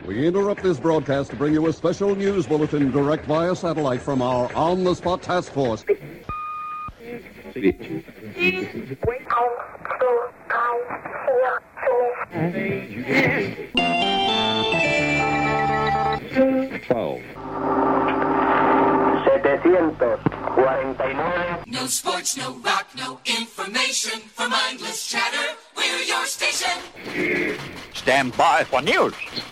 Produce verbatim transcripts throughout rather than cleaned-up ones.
We interrupt this broadcast to bring you a special news bulletin direct via satellite from our on-the-spot task force. Twelve. No sports, no rock, no information. For mindless chatter, we're your station. Stand by for news.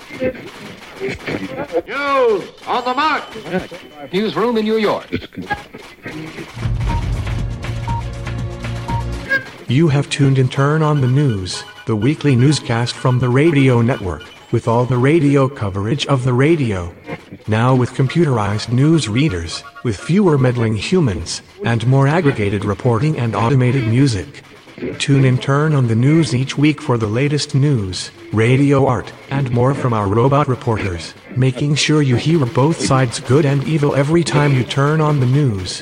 News on the mark. Newsroom in New York. You have tuned in Turn on the News, the weekly newscast from the radio network, with all the radio coverage of the radio. Now with computerized news readers, with fewer meddling humans, and more aggregated reporting and automated music. Tune in Turn on the News each week for the latest news, radio art, and more from our robot reporters, making sure you hear both sides good and evil every time you turn on the news.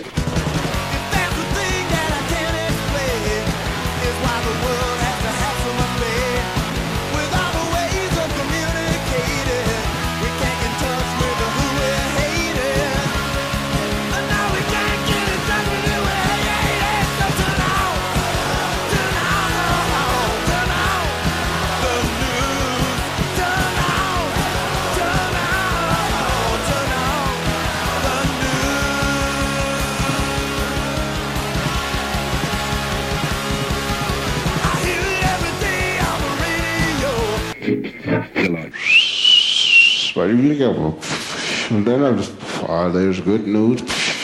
And then I just, oh, there's good news.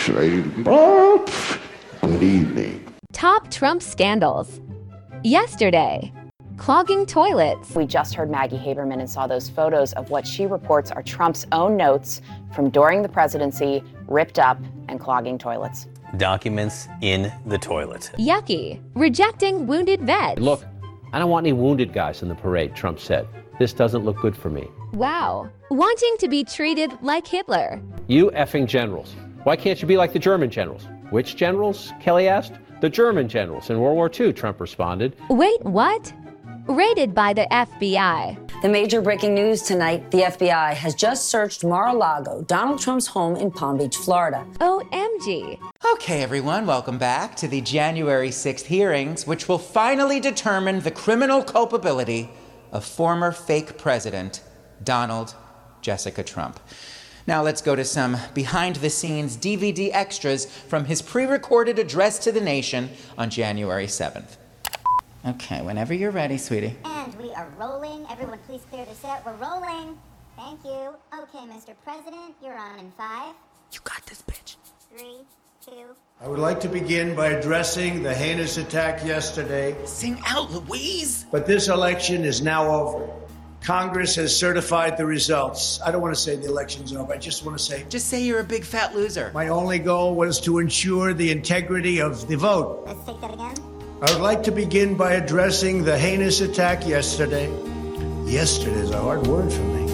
Good evening. Top Trump scandals. Yesterday, clogging toilets. We just heard Maggie Haberman and saw those photos of what she reports are Trump's own notes from during the presidency, ripped up and clogging toilets. Documents in the toilet. Yucky. Rejecting wounded vets. Look, I don't want any wounded guys in the parade, Trump said. This doesn't look good for me. Wow. Wanting to be treated like Hitler. You effing generals. Why can't you be like the German generals? Which generals? Kelly asked. The German generals in World War Two, Trump responded. Wait, what? Raided by the F B I. The major breaking news tonight, the F B I has just searched Mar-a-Lago, Donald Trump's home in Palm Beach, Florida. O M G. Okay, everyone, welcome back to the January sixth hearings, which will finally determine the criminal culpability of former fake president Donald Jessica Trump. Now let's go to some behind-the-scenes D V D extras from his pre-recorded address to the nation on January seventh. Okay, whenever you're ready, sweetie. And we are rolling. Everyone please clear the set. We're rolling. Thank you. Okay, Mister President, you're on in five. You got this, bitch. Three, two. I would like to begin by addressing the heinous attack yesterday. Sing out, Louise. But this election is now over. Congress has certified the results. I don't want to say the election's over. I just want to say... Just say you're a big fat loser. My only goal was to ensure the integrity of the vote. Let's take that again. I would like to begin by addressing the heinous attack yesterday. Yesterday is a hard word for me.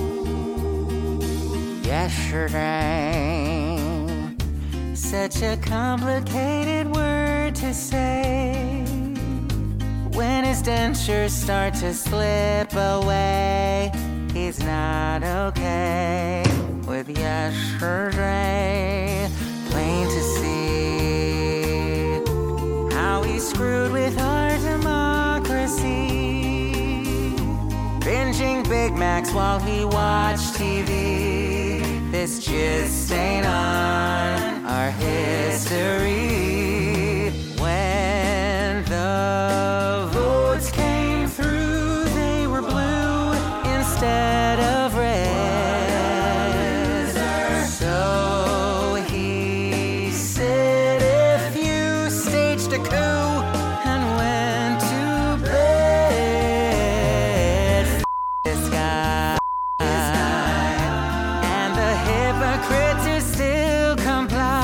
Yesterday, such a complicated word to say. When his dentures start to slip away, he's not okay with yesterday. Plain to see how he screwed with our democracy. Binging Big Macs while he watched T V. This just ain't on our history. When the votes came through, they were blue instead of red. So he said, if you staged a coup and went to bed, f- this guy. And the hypocrites are still comply.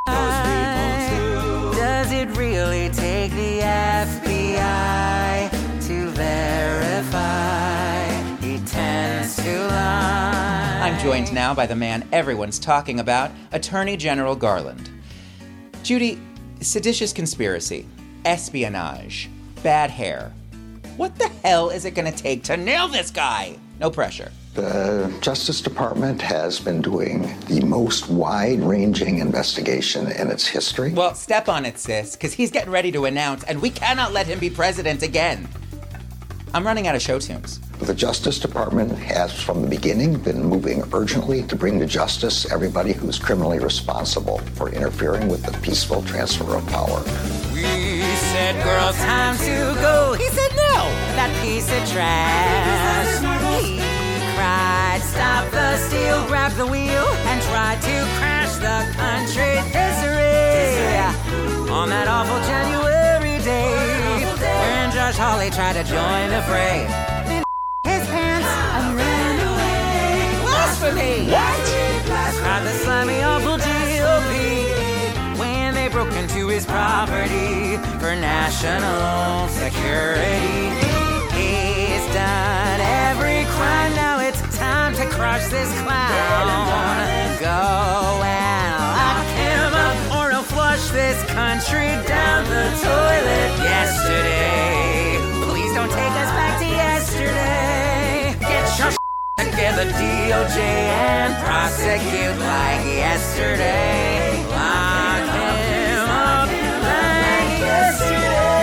Does it really take the F B I to verify? He tends to lie. I'm joined now by the man everyone's talking about, Attorney General Garland. Judy, seditious conspiracy, espionage, bad hair. What the hell is it going to take to nail this guy? No pressure. The Justice Department has been doing the most wide-ranging investigation in its history. Well, step on it, sis, because he's getting ready to announce, and we cannot let him be president again. I'm running out of show tunes. The Justice Department has, from the beginning, been moving urgently to bring to justice everybody who's criminally responsible for interfering with the peaceful transfer of power. We said, girl, time to go. He said, no, that piece of trash. He cried, stop the steal, grab the wheel, and tried to crash the country's history. On that awful January day, when Josh Hawley tried to join the fray. Then his pants and ran away. Blasphemy! What? Cried the slimy, awful G O P when they broke into his property for national security. He's done every crime, now it's time to crush this clown. Go and lock him up, or he'll flush this country down the toilet. Yesterday, please don't take us back to yesterday. Get your together, D O J, and prosecute like yesterday. Lock him up like yesterday.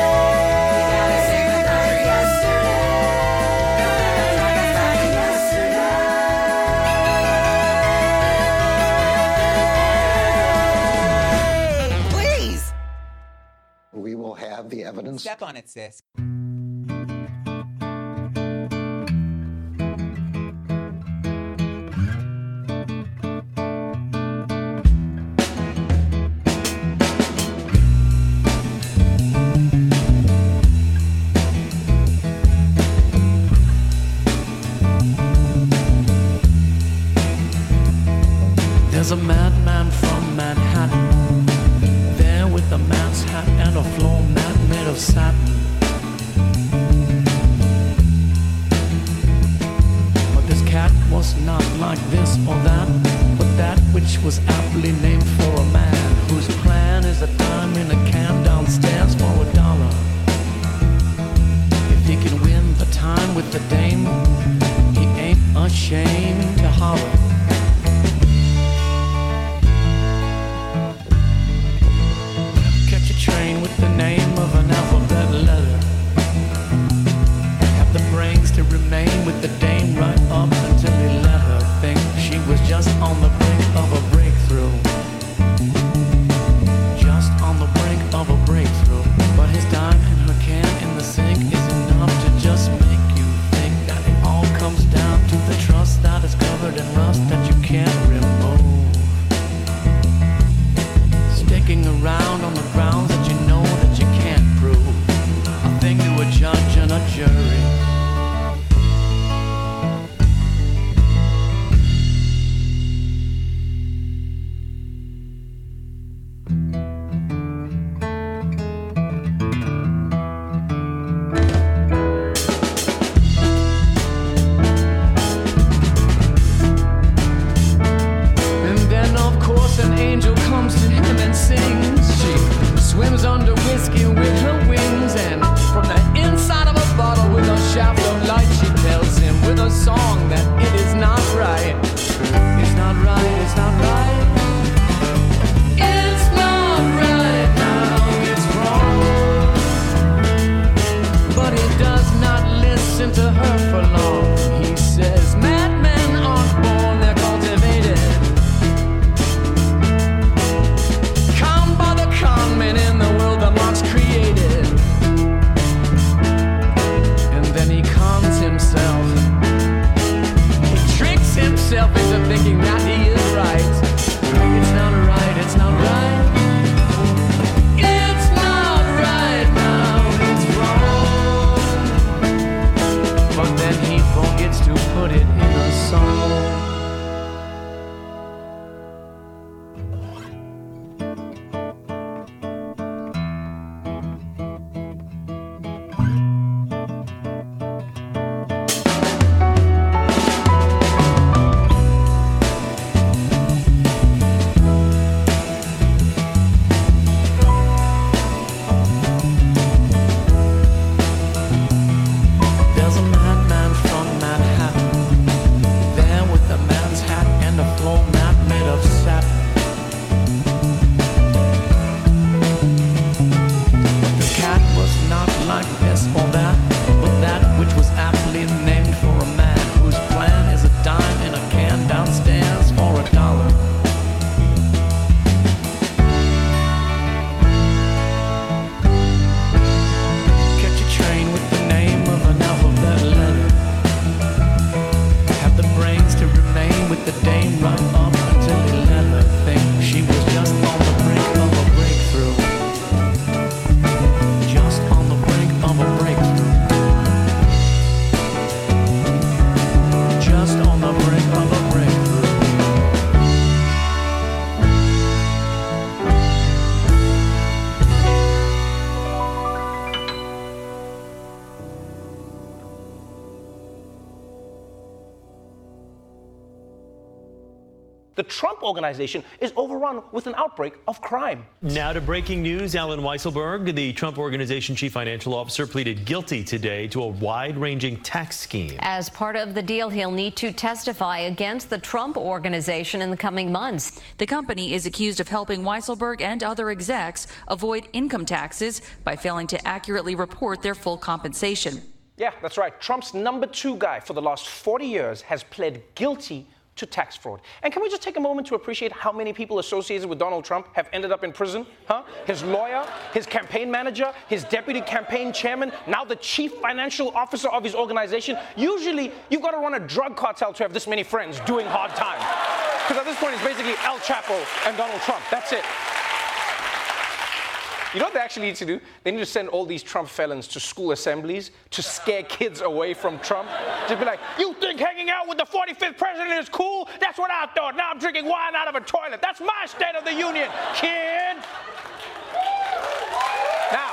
Please. We will have the evidence. Step on it, sis. There's a madman from Manhattan, there with a man's hat and a floor mat made of satin. But this cat was not like this or that, but that which was aptly named for a man whose plan is a dime in a can downstairs for a dollar. If he can win the time with the dame, he ain't ashamed to holler. Train with the name of an alphabet letter. Have the brains to remain with the dame right up until he let her think she was just on the brink of a breakthrough. The Trump Organization is overrun with an outbreak of crime. Now to breaking news. Alan Weisselberg, the Trump Organization chief financial officer, pleaded guilty today to a wide-ranging tax scheme. As part of the deal, he'll need to testify against the Trump Organization in the coming months. The company is accused of helping Weisselberg and other execs avoid income taxes by failing to accurately report their full compensation. Yeah, that's right. Trump's number two guy for the last forty years has pled guilty to tax fraud. And can we just take a moment to appreciate how many people associated with Donald Trump have ended up in prison? Huh? His lawyer, his campaign manager, his deputy campaign chairman, now the chief financial officer of his organization. Usually, you've got to run a drug cartel to have this many friends doing hard time. Because at this point, it's basically El Chapo and Donald Trump. That's it. You know what they actually need to do? They need to send all these Trump felons to school assemblies to scare kids away from Trump. Just be like, you think hanging out with the forty-fifth president is cool? That's what I thought. Now I'm drinking wine out of a toilet. That's my State of the Union, kid. Now,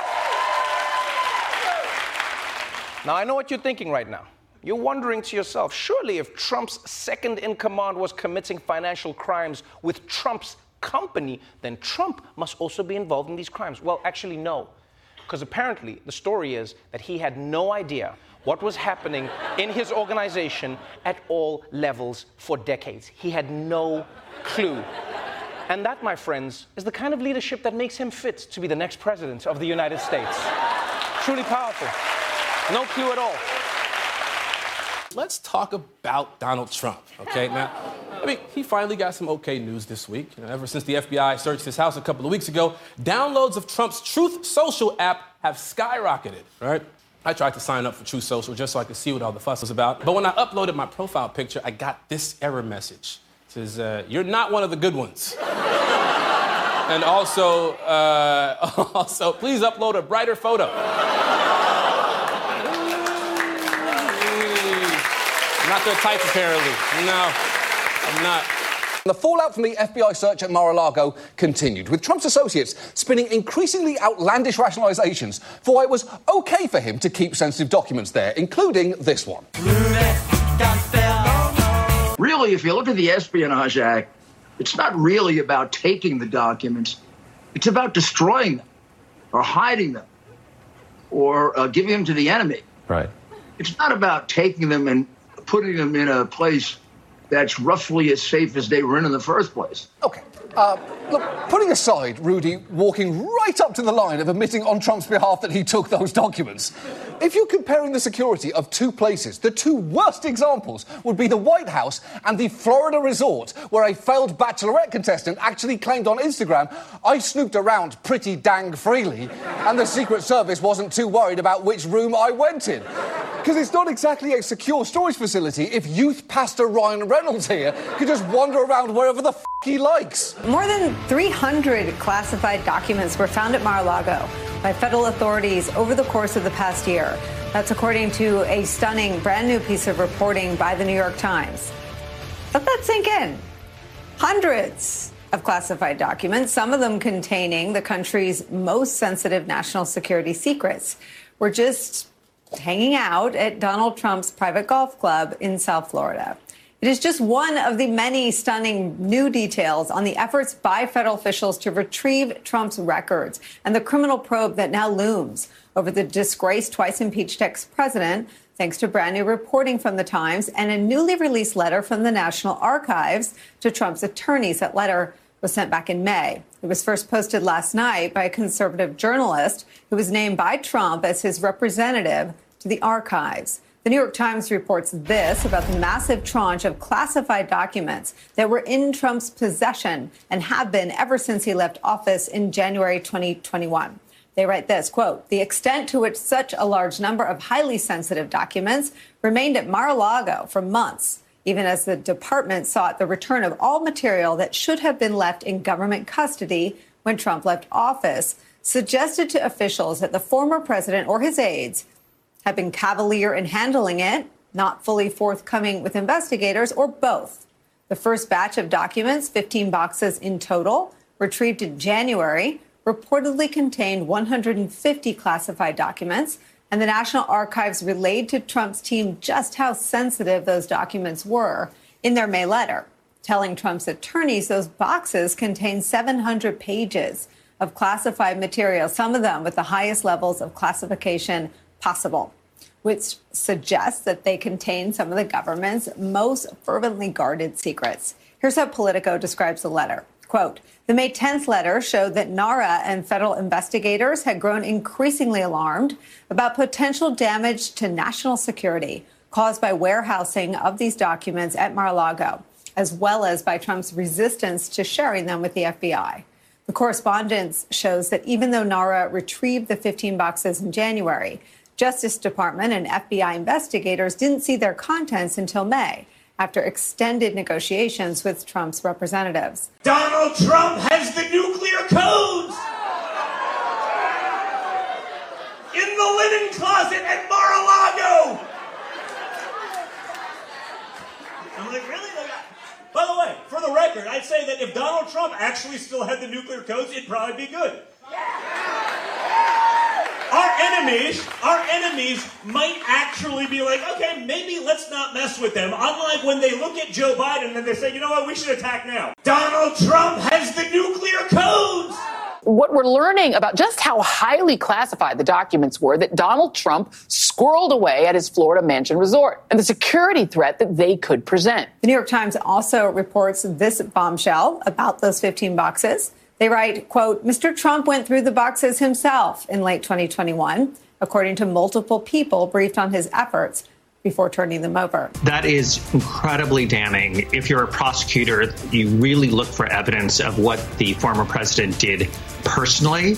now I know what you're thinking right now. You're wondering to yourself, surely if Trump's second in command was committing financial crimes with Trump's company, then Trump must also be involved in these crimes. Well, actually, no. Because apparently, the story is that he had no idea what was happening in his organization at all levels for decades. He had no clue. And that, my friends, is the kind of leadership that makes him fit to be the next president of the United States. Truly powerful. No clue at all. Let's talk about Donald Trump, okay? Now, I mean, he finally got some okay news this week. You know, ever since the F B I searched his house a couple of weeks ago, downloads of Trump's Truth Social app have skyrocketed, right? I tried to sign up for Truth Social just so I could see what all the fuss was about. But when I uploaded my profile picture, I got this error message. It says, uh, you're not one of the good ones. And also, uh, also, please upload a brighter photo. Not their type, apparently. No, I'm not. The fallout from the F B I search at Mar-a-Lago continued, with Trump's associates spinning increasingly outlandish rationalizations for why it was okay for him to keep sensitive documents there, including this one. Really, if you look at the Espionage Act, it's not really about taking the documents. It's about destroying them, or hiding them, or uh, giving them to the enemy. Right. It's not about taking them and putting them in a place that's roughly as safe as they were in in the first place. OK. Uh, look, putting aside Rudy walking right up to the line of admitting on Trump's behalf that he took those documents, if you're comparing the security of two places, the two worst examples would be the White House and the Florida resort, where a failed Bachelorette contestant actually claimed on Instagram, I snooped around pretty dang freely, and the Secret Service wasn't too worried about which room I went in. Because it's not exactly a secure storage facility if youth pastor Ryan Reynolds here could just wander around wherever the f*** he likes. More than three hundred classified documents were found at Mar-a-Lago by federal authorities over the course of the past year. That's according to a stunning brand new piece of reporting by the New York Times. Let that sink in. Hundreds of classified documents, some of them containing the country's most sensitive national security secrets, were just hanging out at Donald Trump's private golf club in South Florida. It is just one of the many stunning new details on the efforts by federal officials to retrieve Trump's records and the criminal probe that now looms over the disgraced, twice-impeached ex-president, thanks to brand new reporting from the Times and a newly released letter from the National Archives to Trump's attorneys. That letter was sent back in May. It was first posted last night by a conservative journalist who was named by Trump as his representative to the archives. The New York Times reports this about the massive tranche of classified documents that were in Trump's possession and have been ever since he left office in January twenty twenty-one. They write this, quote, the extent to which such a large number of highly sensitive documents remained at Mar-a-Lago for months, even as the department sought the return of all material that should have been left in government custody when Trump left office, suggested to officials that the former president or his aides had been cavalier in handling it, not fully forthcoming with investigators, or both. The first batch of documents, fifteen boxes in total, retrieved in January, reportedly contained one hundred fifty classified documents, and the National Archives relayed to Trump's team just how sensitive those documents were in their May letter. telling Trump's attorneys those boxes contain seven hundred pages of classified material, some of them with the highest levels of classification possible, which suggests that they contain some of the government's most fervently guarded secrets. Here's how Politico describes the letter. Quote, the May tenth letter showed that NARA and federal investigators had grown increasingly alarmed about potential damage to national security caused by warehousing of these documents at Mar-a-Lago, as well as by Trump's resistance to sharing them with the F B I. The correspondence shows that even though NARA retrieved the fifteen boxes in January, Justice Department and F B I investigators didn't see their contents until May, after extended negotiations with Trump's representatives. Donald Trump has the nuclear codes in the linen closet at Mar-a-Lago. I'm like, really? By the way, for the record, I'd say that if Donald Trump actually still had the nuclear codes, it'd probably be good. Our enemies, our enemies might actually be like, okay, maybe let's not mess with them. Unlike when they look at Joe Biden and they say, you know what, we should attack now. Donald Trump has the nuclear codes. What we're learning about just how highly classified the documents were that Donald Trump squirreled away at his Florida mansion resort and the security threat that they could present. The New York Times also reports this bombshell about those fifteen boxes. They write, quote, Mister Trump went through the boxes himself in late twenty twenty-one, according to multiple people briefed on his efforts before turning them over. That is incredibly damning. If you're a prosecutor, you really look for evidence of what the former president did personally.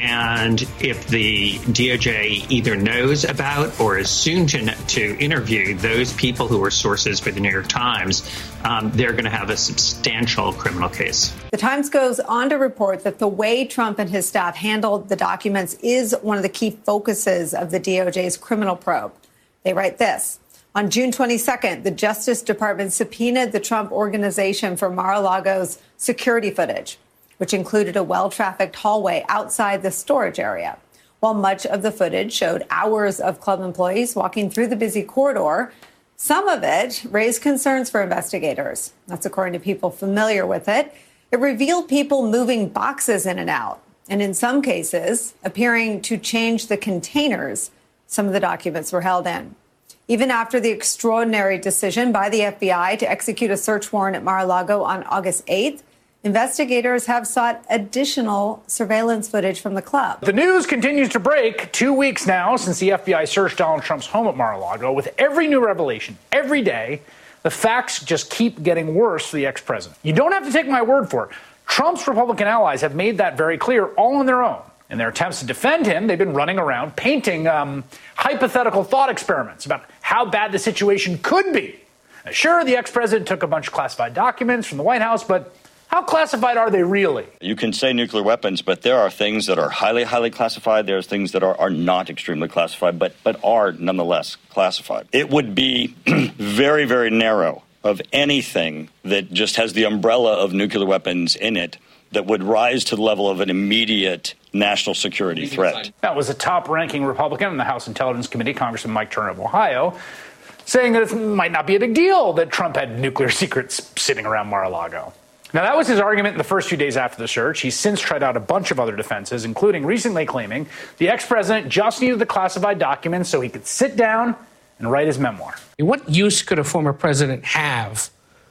And if the D O J either knows about or is soon to, to interview those people who were sources for the New York Times, um, they're going to have a substantial criminal case. The Times goes on to report that the way Trump and his staff handled the documents is one of the key focuses of the D O J's criminal probe. They write this. On June twenty-second, the Justice Department subpoenaed the Trump Organization for Mar-a-Lago's security footage, which included a well-trafficked hallway outside the storage area. While much of the footage showed hours of club employees walking through the busy corridor, some of it raised concerns for investigators. That's according to people familiar with it. It revealed people moving boxes in and out, and in some cases, appearing to change the containers some of the documents were held in. Even after the extraordinary decision by the F B I to execute a search warrant at Mar-a-Lago on August eighth, investigators have sought additional surveillance footage from the club. The news continues to break two weeks now since the F B I searched Donald Trump's home at Mar-a-Lago. With every new revelation, every day, the facts just keep getting worse for the ex-president. You don't have to take my word for it. Trump's Republican allies have made that very clear all on their own. In their attempts to defend him, they've been running around painting um, hypothetical thought experiments about how bad the situation could be. Now, sure, the ex-president took a bunch of classified documents from the White House, but how classified are they really? You can say nuclear weapons, but there are things that are highly, highly classified. There's things that are, are not extremely classified, but, but are nonetheless classified. It would be very, very narrow of anything that just has the umbrella of nuclear weapons in it that would rise to the level of an immediate national security threat. That was a top-ranking Republican in the House Intelligence Committee, Congressman Mike Turner of Ohio, saying that it might not be a big deal that Trump had nuclear secrets sitting around Mar-a-Lago. Now, that was his argument in the first few days after the search. He's since tried out a bunch of other defenses, including recently claiming the ex-president just needed the classified documents so he could sit down and write his memoir. What use could a former president have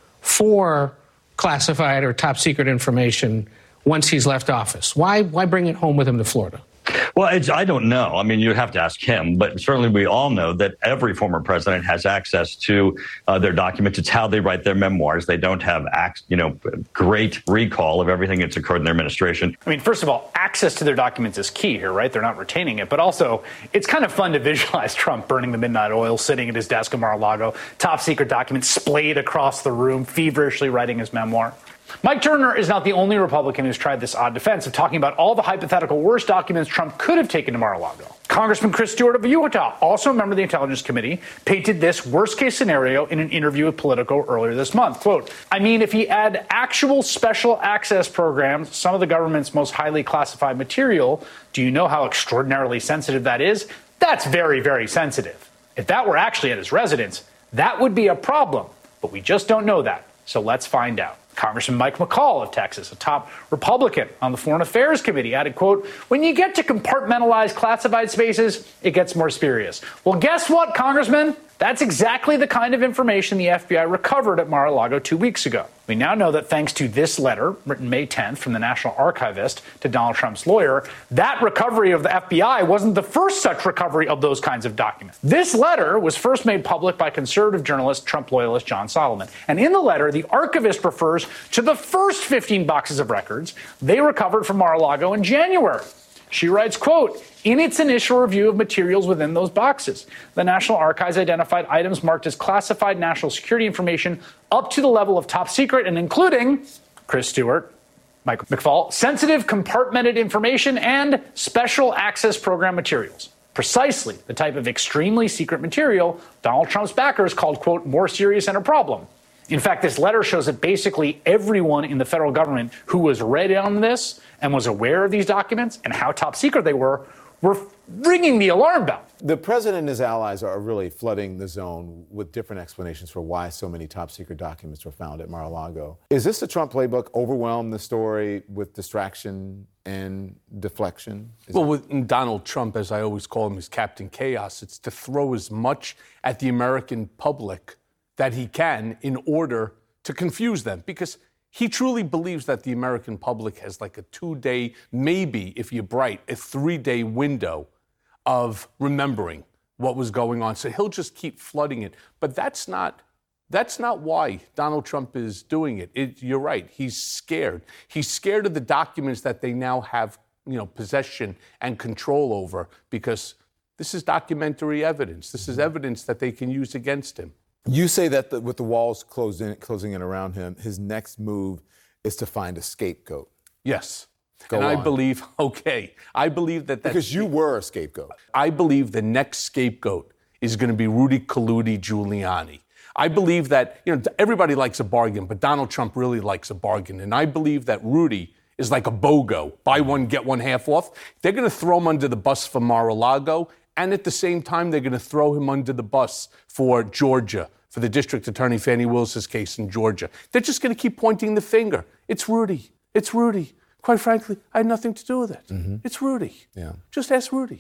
for classified or top secret information once he's left office? Why why bring it home with him to Florida? Well, it's, I don't know. I mean, you'd have to ask him, but certainly we all know that every former president has access to uh, their documents. It's how they write their memoirs. They don't have, ac- you know, great recall of everything that's occurred in their administration. I mean, first of all, access to their documents is key here, right? They're not retaining it. But also, it's kind of fun to visualize Trump burning the midnight oil, sitting at his desk in Mar-a-Lago, top secret documents splayed across the room, feverishly writing his memoir. Mike Turner is not the only Republican who's tried this odd defense of talking about all the hypothetical worst documents Trump could have taken to Mar-a-Lago. Congressman Chris Stewart of Utah, also a member of the Intelligence Committee, painted this worst-case scenario in an interview with Politico earlier this month. Quote, I mean, if he had actual special access programs, some of the government's most highly classified material, do you know how extraordinarily sensitive that is? That's very, very sensitive. If that were actually at his residence, that would be a problem. But we just don't know that. So let's find out. Congressman Mike McCall of Texas, a top Republican on the Foreign Affairs Committee, added, quote, when you get to compartmentalized classified spaces, it gets more spurious. Well, guess what, Congressman? That's exactly the kind of information the F B I recovered at Mar-a-Lago two weeks ago. We now know that thanks to this letter, written May tenth from the National Archivist to Donald Trump's lawyer, that recovery of the F B I wasn't the first such recovery of those kinds of documents. This letter was first made public by conservative journalist, Trump loyalist John Solomon. And in the letter, the archivist refers to the first fifteen boxes of records they recovered from Mar-a-Lago in January. She writes, quote, in its initial review of materials within those boxes, the National Archives identified items marked as classified national security information up to the level of top secret and including Chris Stewart, Mike McFaul, sensitive compartmented information and special access program materials. Precisely the type of extremely secret material Donald Trump's backers called, quote, more serious and a problem. In fact, this letter shows that basically everyone in the federal government who was read on this and was aware of these documents and how top secret they were, were ringing the alarm bell. The president and his allies are really flooding the zone with different explanations for why so many top secret documents were found at Mar-a-Lago. Is this the Trump playbook, overwhelm the story with distraction and deflection? Is well, with Donald Trump, as I always call him, is Captain Chaos. It's to throw as much at the American public that he can in order to confuse them, because he truly believes that the American public has like a two-day, maybe, if you're bright, a three-day window of remembering what was going on. So he'll just keep flooding it. But that's not that's not why Donald Trump is doing it. it. You're right. He's scared. He's scared of the documents that they now have, you know, possession and control over, because this is documentary evidence. This is evidence that they can use against him. You say that the, with the walls closed in, closing in around him, his next move is to find a scapegoat. Yes. Go and on. I believe, okay, I believe that that's... Because you were a scapegoat. I believe the next scapegoat is going to be Rudy Kaludi Giuliani. I believe that, you know, everybody likes a bargain, but Donald Trump really likes a bargain. And I believe that Rudy is like a BOGO, buy one, get one half off. They're going to throw him under the bus for Mar-a-Lago, and at the same time, they're going to throw him under the bus for Georgia, for the district attorney Fannie Willis's case in Georgia. They're just going to keep pointing the finger. It's Rudy. It's Rudy. Quite frankly, I had nothing to do with it. Mm-hmm. It's Rudy. Yeah. Just ask Rudy.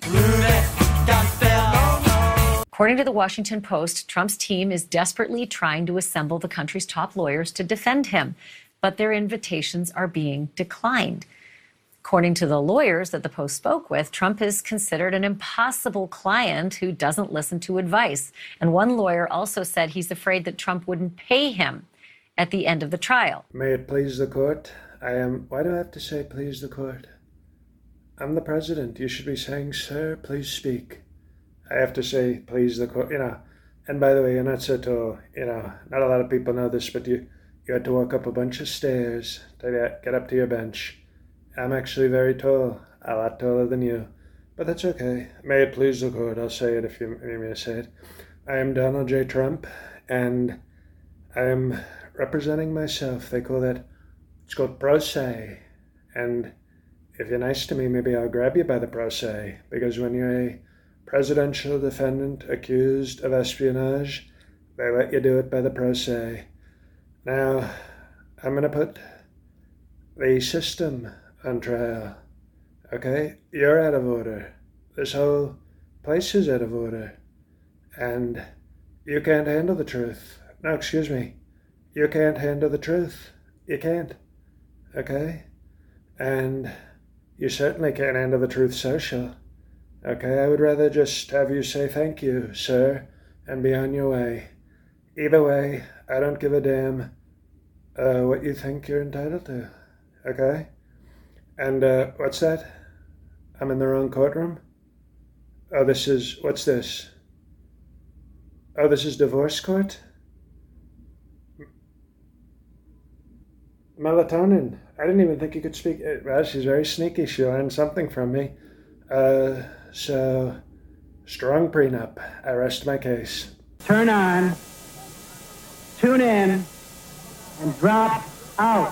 According to the Washington Post, Trump's team is desperately trying to assemble the country's top lawyers to defend him, but their invitations are being declined. According to the lawyers that the Post spoke with, Trump is considered an impossible client who doesn't listen to advice. And one lawyer also said he's afraid that Trump wouldn't pay him at the end of the trial. May it please the court. I am, why do I have to say please the court? I'm the president. You should be saying, sir, please speak. I have to say please the court, you know. And by the way, you're not so tall, you know. Not a lot of people know this, but you, you had to walk up a bunch of stairs to get up to your bench. I'm actually very tall, a lot taller than you, but that's okay. May it please the court, I'll say it if you need me to say it. I am Donald J. Trump, and I am representing myself. They call that, it's called pro se. And if you're nice to me, maybe I'll grab you by the pro se, because when you're a presidential defendant accused of espionage, they let you do it by the pro se. Now, I'm going to put the system on trial. Okay? You're out of order. This whole place is out of order. And you can't handle the truth. No, excuse me. You can't handle the truth. You can't. Okay? And you certainly can't handle the truth social. Okay? I would rather just have you say thank you, sir, and be on your way. Either way, I don't give a damn uh, what you think you're entitled to. Okay? And uh, what's that? I'm in the wrong courtroom? Oh, this is, what's this? Oh, this is divorce court? Melatonin. I didn't even think you could speak. Well, she's very sneaky. She learned something from me. Uh, so, strong prenup. I rest my case. Turn on, tune in, and drop out.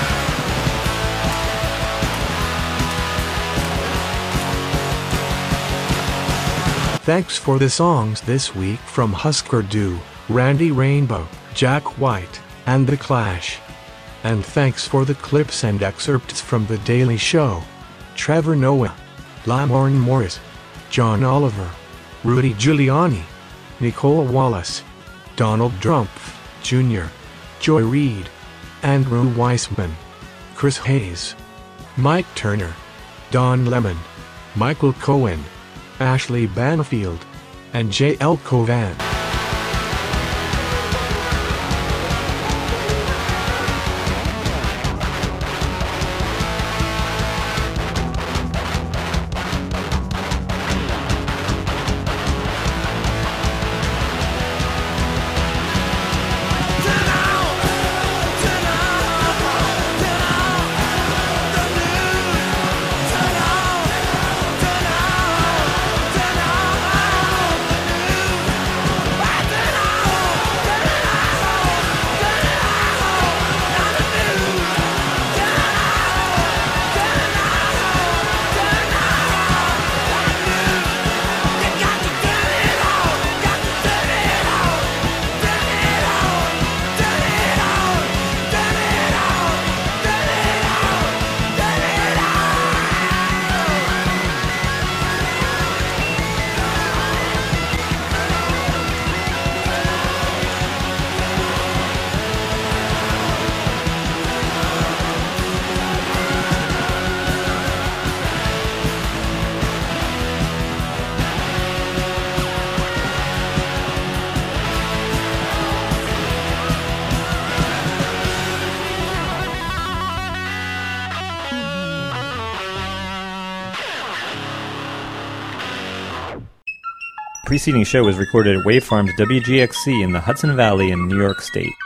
Thanks for the songs this week from Husker Du, Randy Rainbow, Jack White, and The Clash. And thanks for the clips and excerpts from The Daily Show. Trevor Noah, Lamorne Morris, John Oliver, Rudy Giuliani, Nicole Wallace, Donald Trump, Junior, Joy Reid, Andrew Weissman, Chris Hayes, Mike Turner, Don Lemon, Michael Cohen, Ashley Banfield, and J L Covan. The preceding show was recorded at Wavefarms W G X C in the Hudson Valley in New York State.